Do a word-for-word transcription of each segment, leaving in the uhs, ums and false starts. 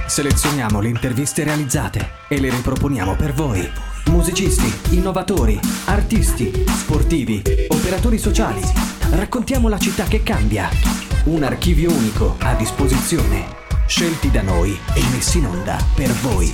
Selezioniamo le interviste realizzate e le riproponiamo per voi. Musicisti, innovatori, artisti, sportivi, operatori sociali. Raccontiamo la città che cambia. Un archivio unico a disposizione. Scelti da noi e messi in onda per voi.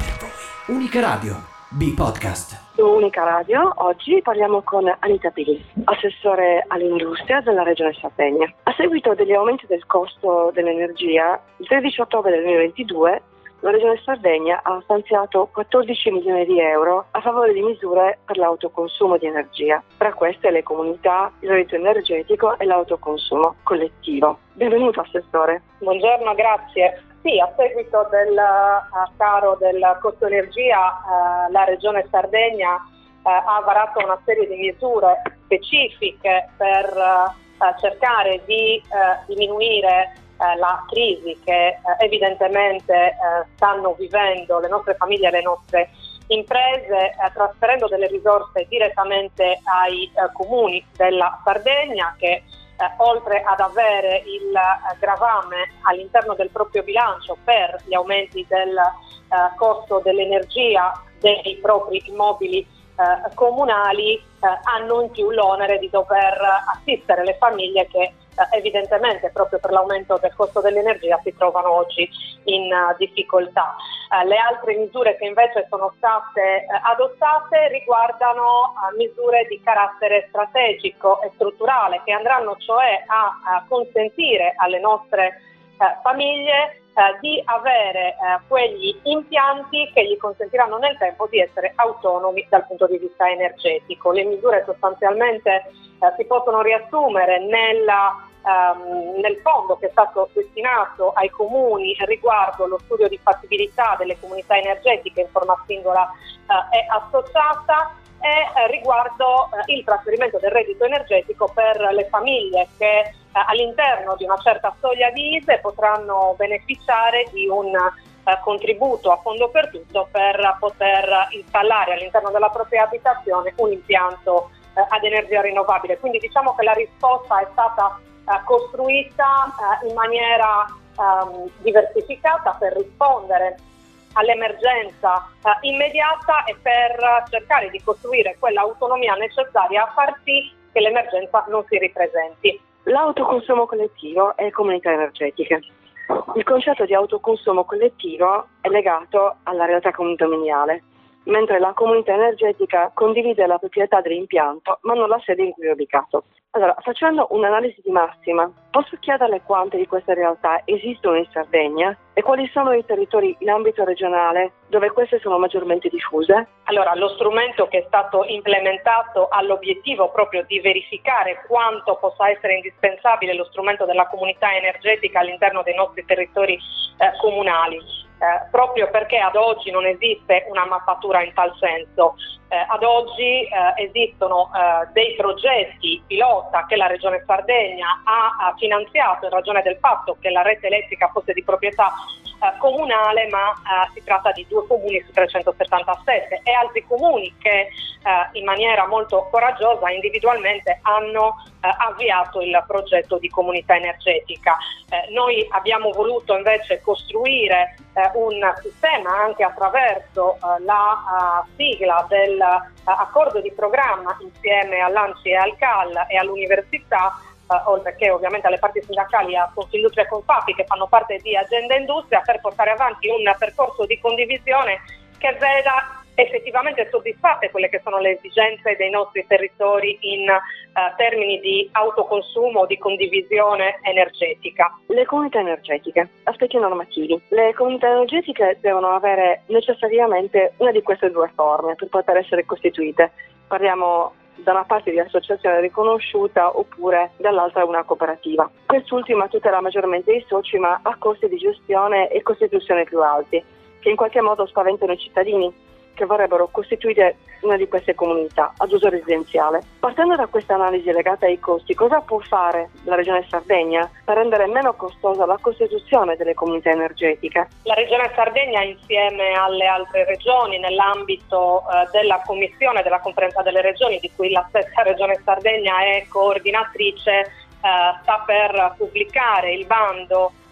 Unica Radio, B-Podcast. Su Unica Radio oggi parliamo con Anita Pili, assessore all'industria della Regione Sardegna. A seguito degli aumenti del costo dell'energia, il tredici ottobre del duemilaventidue la Regione Sardegna ha stanziato quattordici milioni di euro a favore di misure per l'autoconsumo di energia. Tra queste le comunità, il reddito energetico e l'autoconsumo collettivo. Benvenuto Assessore. Buongiorno, grazie. Sì, a seguito del uh, caro del costo energia, uh, la Regione Sardegna uh, ha varato una serie di misure specifiche per uh, cercare di uh, diminuire uh, la crisi che uh, evidentemente uh, stanno vivendo le nostre famiglie e le nostre imprese, uh, trasferendo delle risorse direttamente ai uh, comuni della Sardegna che Eh, oltre ad avere il eh, gravame all'interno del proprio bilancio per gli aumenti del eh, costo dell'energia dei propri immobili eh, comunali, eh, hanno in più l'onere di dover assistere le famiglie che eh, evidentemente proprio per l'aumento del costo dell'energia si trovano oggi in uh, difficoltà. Uh, le altre misure che invece sono state uh, adottate riguardano uh, misure di carattere strategico e strutturale che andranno cioè a, a consentire alle nostre uh, famiglie uh, di avere uh, quegli impianti che gli consentiranno nel tempo di essere autonomi dal punto di vista energetico. Le misure sostanzialmente uh, si possono riassumere nella Um, nel fondo che è stato destinato ai comuni riguardo lo studio di fattibilità delle comunità energetiche in forma singola uh, e associata e uh, riguardo uh, il trasferimento del reddito energetico per le famiglie che uh, all'interno di una certa soglia di I S E E potranno beneficiare di un uh, contributo a fondo perduto per poter installare all'interno della propria abitazione un impianto uh, ad energia rinnovabile. Quindi diciamo che la risposta è stata Uh, costruita uh, in maniera um, diversificata per rispondere all'emergenza uh, immediata e per uh, cercare di costruire quell'autonomia necessaria a far sì che l'emergenza non si ripresenti. L'autoconsumo collettivo e comunità energetiche. Il concetto di autoconsumo collettivo è legato alla realtà condominiale, mentre la comunità energetica condivide la proprietà dell'impianto ma non la sede in cui è ubicato. Allora, facendo un'analisi di massima, posso chiederle quante di queste realtà esistono in Sardegna e quali sono i territori in ambito regionale dove queste sono maggiormente diffuse? Allora, lo strumento che è stato implementato ha l'obiettivo proprio di verificare quanto possa essere indispensabile lo strumento della comunità energetica all'interno dei nostri territori eh, comunali. Eh, proprio perché ad oggi non esiste una mappatura in tal senso. Eh, ad oggi eh, esistono eh, dei progetti pilota che la Regione Sardegna ha, ha finanziato in ragione del fatto che la rete elettrica fosse di proprietà eh, comunale, ma eh, si tratta di due comuni su trecentosettantasette e altri comuni che eh, in maniera molto coraggiosa individualmente hanno eh, avviato il progetto di comunità energetica. Eh, noi abbiamo voluto invece costruire eh, un sistema anche attraverso uh, la uh, sigla del uh, accordo di programma insieme all'ANCI e al C A L e all'università, uh, oltre che ovviamente alle parti sindacali a Confindustria e Confapi che fanno parte di Agenda Industria, per portare avanti un percorso di condivisione che veda effettivamente soddisfatte quelle che sono le esigenze dei nostri territori in uh, termini di autoconsumo o di condivisione energetica. Le comunità energetiche, aspetti normativi. Le comunità energetiche devono avere necessariamente una di queste due forme per poter essere costituite. Parliamo da una parte di associazione riconosciuta oppure dall'altra una cooperativa. Quest'ultima tutela maggiormente i soci ma a costi di gestione e costituzione più alti, che in qualche modo spaventano i cittadini che vorrebbero costituire una di queste comunità ad uso residenziale. Partendo da questa analisi legata ai costi, cosa può fare la Regione Sardegna per rendere meno costosa la costituzione delle comunità energetiche? La Regione Sardegna insieme alle altre regioni nell'ambito eh, della Commissione della Conferenza delle Regioni, di cui la stessa Regione Sardegna è coordinatrice, eh, sta per pubblicare il bando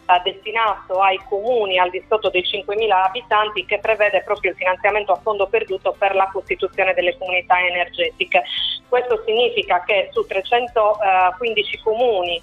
eh, destinato ai comuni al di sotto dei cinquemila abitanti, che prevede proprio il finanziamento a fondo perduto per la costituzione delle comunità energetiche. Questo significa che su trecentoquindici comuni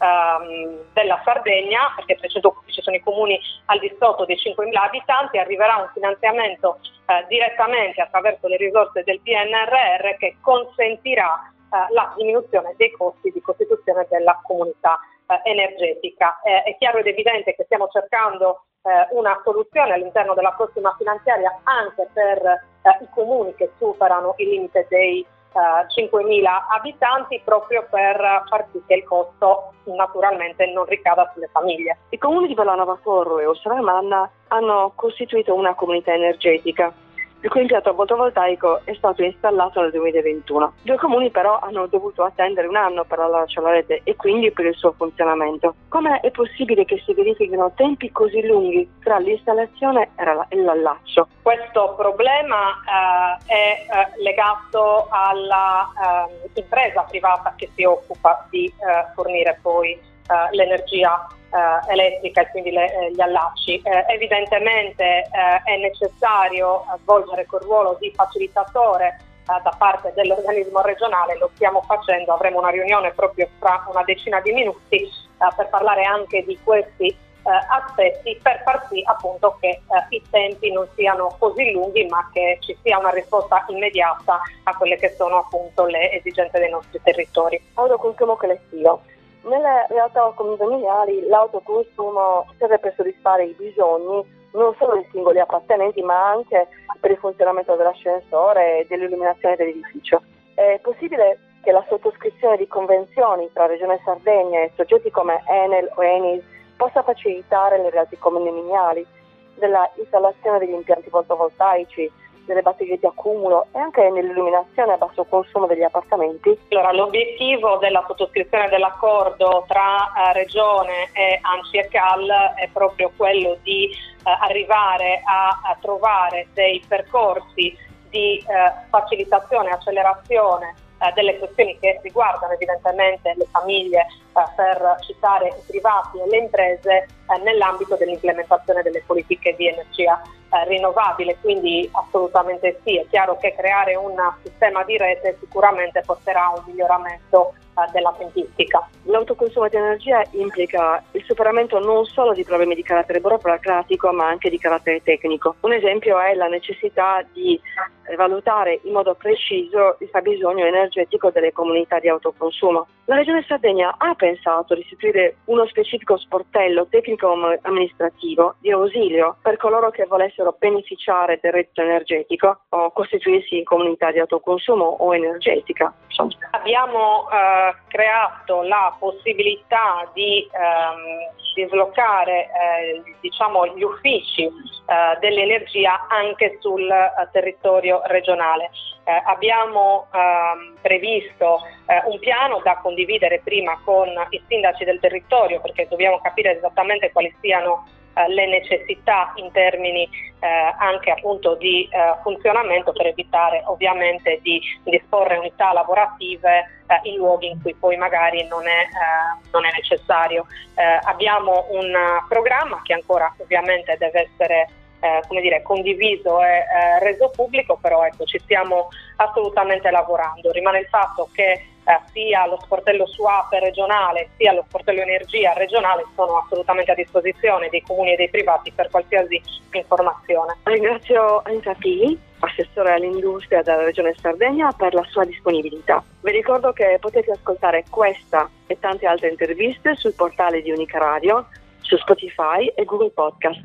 ehm, della Sardegna, perché trecentoquindici sono i comuni al di sotto dei cinquemila abitanti, arriverà un finanziamento eh, direttamente attraverso le risorse del P N R R che consentirà eh, la diminuzione dei costi di costituzione della comunità eh, energetica. Eh, è chiaro ed evidente che stiamo cercando eh, una soluzione all'interno della prossima finanziaria anche per eh, i comuni che superano il limite dei Uh, cinquemila abitanti, proprio per far sì che il costo naturalmente non ricada sulle famiglie. I comuni di Vallanova Torro e Ossaramanna hanno costituito una comunità energetica, il cui impianto fotovoltaico è stato installato nel duemilaventuno. Due comuni però hanno dovuto attendere un anno per l'allaccio alla rete e quindi per il suo funzionamento. Come è possibile che si verifichino tempi così lunghi tra l'installazione e l'allaccio? Questo problema eh, è eh, legato alla eh, impresa privata che si occupa di eh, fornire poi eh, l'energia Uh, elettrica e quindi le, eh, gli allacci. Eh, evidentemente eh, è necessario uh, svolgere quel ruolo di facilitatore uh, da parte dell'organismo regionale, lo stiamo facendo, avremo una riunione proprio fra una decina di minuti uh, per parlare anche di questi uh, aspetti, per far sì appunto che uh, i tempi non siano così lunghi, ma che ci sia una risposta immediata a quelle che sono appunto le esigenze dei nostri territori. Autoconsumo collettivo. Nelle realtà condominiali l'autoconsumo serve per soddisfare i bisogni non solo dei singoli appartenenti, ma anche per il funzionamento dell'ascensore e dell'illuminazione dell'edificio. È possibile che la sottoscrizione di convenzioni tra Regione Sardegna e soggetti come Enel o Eni possa facilitare le realtà condominiali della installazione degli impianti fotovoltaici, delle batterie di accumulo e anche nell'illuminazione a basso consumo degli appartamenti? Allora, l'obiettivo della sottoscrizione dell'accordo tra eh, Regione e ANCI e Cal è proprio quello di eh, arrivare a, a trovare dei percorsi di eh, facilitazione e accelerazione eh, delle questioni che riguardano evidentemente le famiglie, eh, per citare i privati e le imprese, eh, nell'ambito dell'implementazione delle politiche di energia eh, rinnovabile. Quindi assolutamente sì, è chiaro che creare un sistema di rete sicuramente porterà a un miglioramento eh, della tempistica. L'autoconsumo di energia implica il superamento non solo di problemi di carattere burocratico, ma anche di carattere tecnico. Un esempio è la necessità di valutare in modo preciso il fabbisogno energetico delle comunità di autoconsumo. La Regione Sardegna ha pensato di istituire uno specifico sportello tecnico-amministrativo di ausilio per coloro che volessero beneficiare del reddito energetico o costituirsi in comunità di autoconsumo o energetica. Insomma. Abbiamo eh, creato la possibilità di ehm, dislocare eh, diciamo gli uffici eh, dell'energia anche sul eh, territorio regionale. Eh, abbiamo ehm, previsto eh, un piano da condividere prima con i sindaci del territorio, perché dobbiamo capire esattamente quali siano eh, le necessità in termini eh, anche appunto di eh, funzionamento, per evitare ovviamente di disporre unità lavorative eh, in luoghi in cui poi magari non è, eh, non è necessario. Eh, abbiamo un uh, programma che ancora ovviamente deve essere Eh, come dire, condiviso e eh, reso pubblico, però ecco, ci stiamo assolutamente lavorando. Rimane il fatto che eh, sia lo sportello SUAP regionale sia lo sportello energia regionale sono assolutamente a disposizione dei comuni e dei privati per qualsiasi informazione. Ringrazio Anita Pili, assessore all'industria della Regione Sardegna, per la sua disponibilità. Vi ricordo che potete ascoltare questa e tante altre interviste sul portale di Unica Radio, su Spotify e Google Podcast.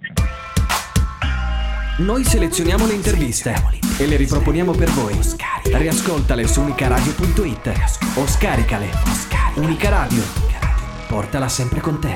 Noi selezioniamo le interviste e le riproponiamo per voi. Riascoltale su unicaradio punto it o scaricale. Unica Radio. Portala sempre con te.